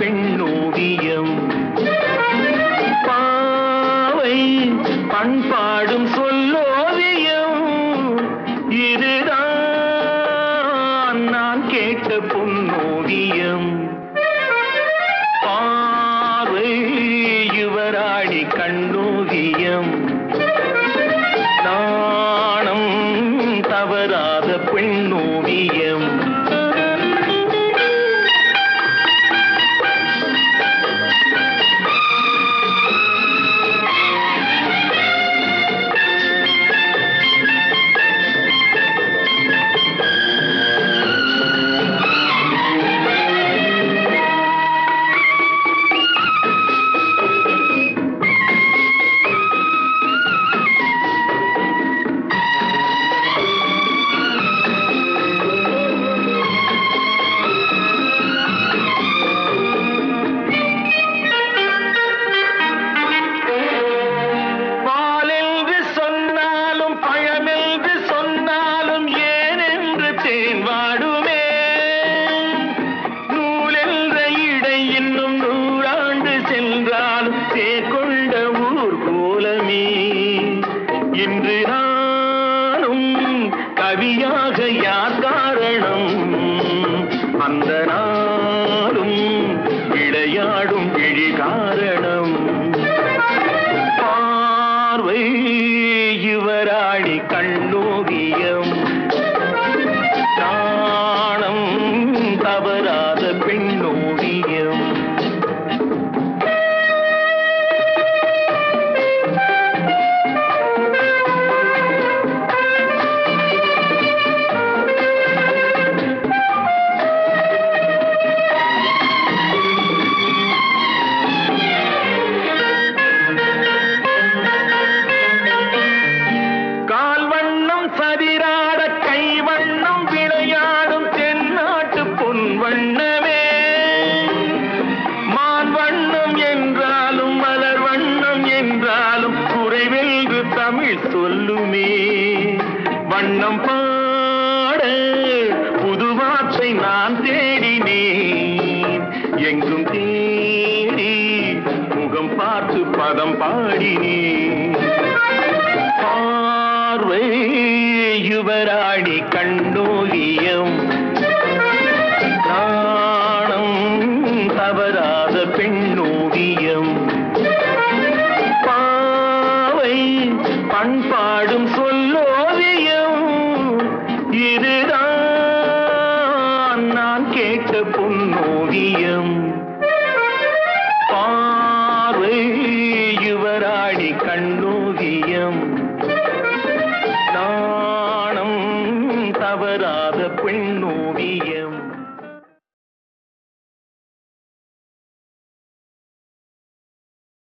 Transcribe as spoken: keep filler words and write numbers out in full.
பெண்ணோவியம். பாவை பண்பாடும் சொல்லோவியம். இதுதான் நான் கேட்ட பொன்னோவியம். பார்வை யுவராணி கண்ணோவியம். நாணம் தவறாத பெண்ணோவியம். இன்று நானும் கவியாக யார் காரணம்? அந்த நாளும் விளையாடும் விழி காரணம். பார்வை யுவராணி கண்ணோவியம். நாணம் தவறாத பெண்ணோவியம். தமிழ் சொல்லுமே வண்ணம் பாட புது வார்த்தை நான் தேடினேன். எங்கும் தேடி முகம் பார்த்து பதம் பாடினேன். பார்வை யுவராணி கண்ணோவியம். நாணம் தவறாத பெண்ணோவியம். பண்பாடும் சொல்லோவியம். இதுதான் நான் கேட்ட பொன்னோவியம். பார்வை யுவராணி கண்ணோவியம். நாணம் தவறா